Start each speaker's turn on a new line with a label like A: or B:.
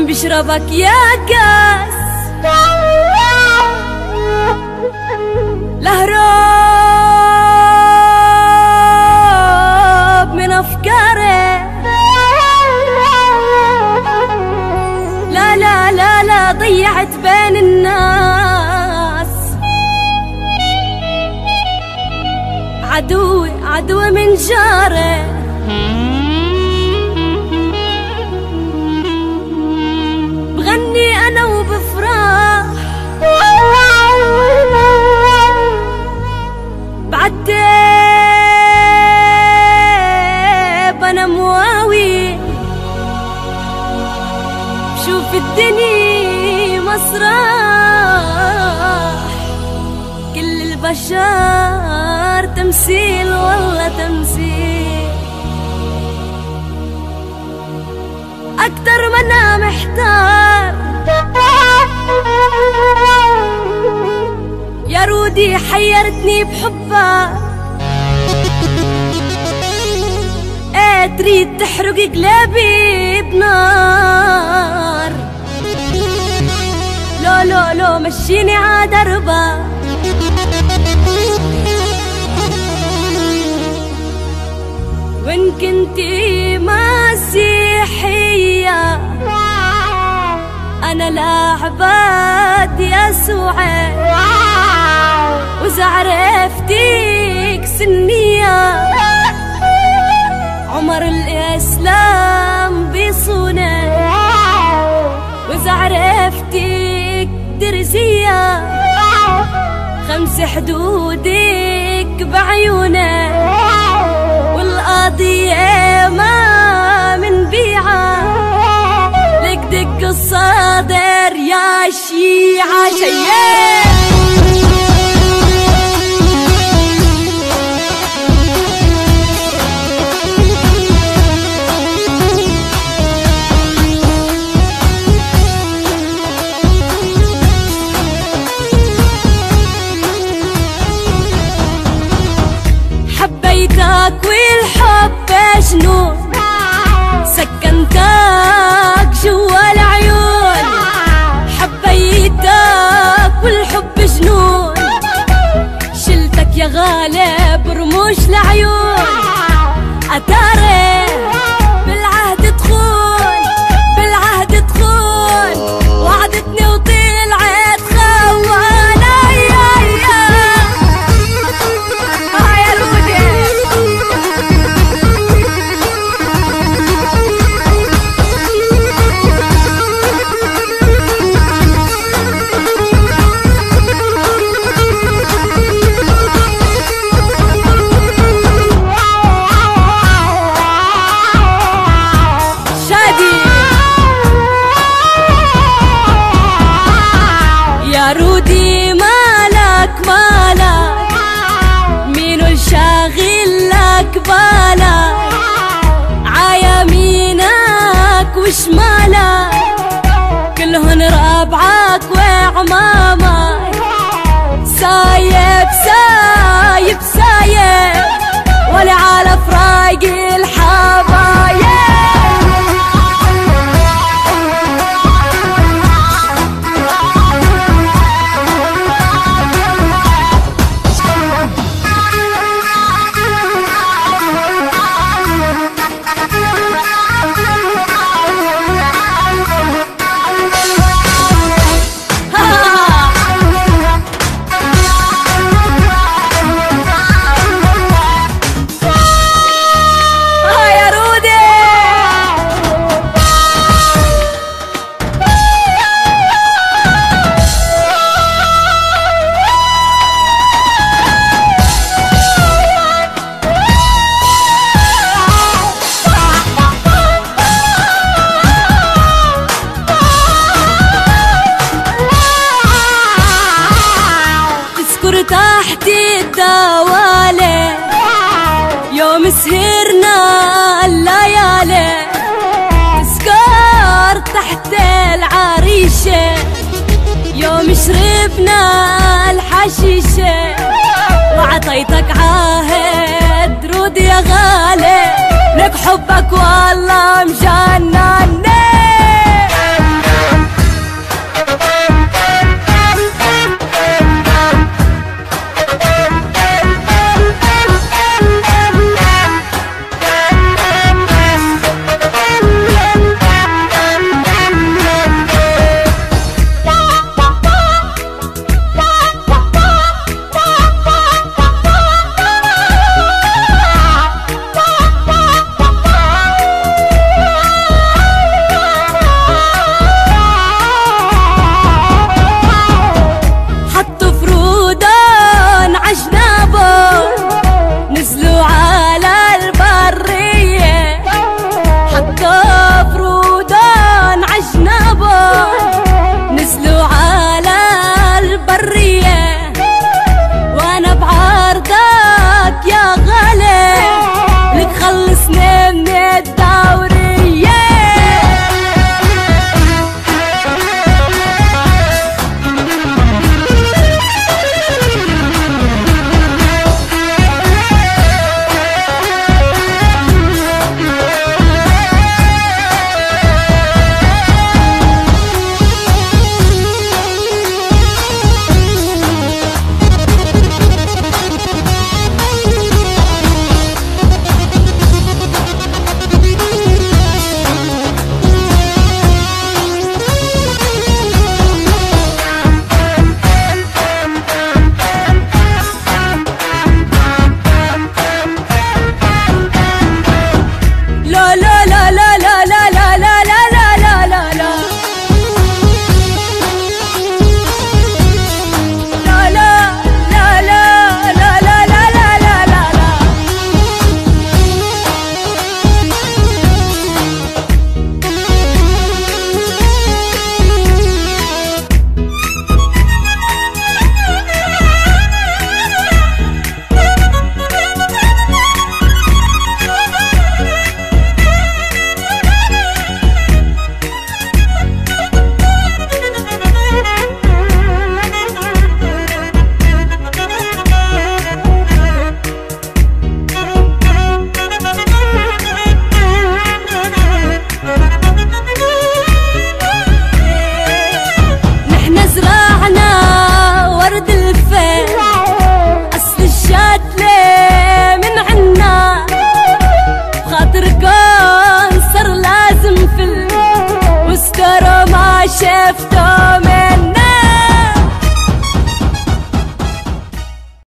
A: عم بشربك يا كاس لهرب من أفكاري. لا لا لا لا ضيعت بين الناس. عدوي عدوي من جاري. بغني أنا وبفرح بعتب أنا مواوي. بشوف الدنيا مسرح كل البشر تمثيل والله تمثيل. أكتر ما أنا محتار يا رودي حيرتني بحبك. ايه تريد تحرق قلبي بنار. لو لو لو مشيني عدربك. وإن كنتي مسيحية أنا لعبت يسوعي. وإذا عرفتيك سنية عمر الإسلام بيصوني. وإذا عرفتيك درزية 5 حدودك بعيوني. والقضية ما من بيعة لك دق الصدر يا شيعة شيء. حبيتك والحب جنون. سكنتك جوا العيون. حبيتك والحب جنون. شلتك يا غالب رموش العيون. أتاري بالعهد تخون بالعهد تخون. وعدتني وطلعت خوانة. رودي مالك مالك مينو الشاغل لك بالك. عيمينك وشمالك كلهن ربعك وعمامك. سايب سايب سايب ولا على فراق الحبايب. تحت الدوالي يوم سهرنا الليالي. تذكر تحت العريشة يوم شربنا الحشيشة. وعطيتك عاهد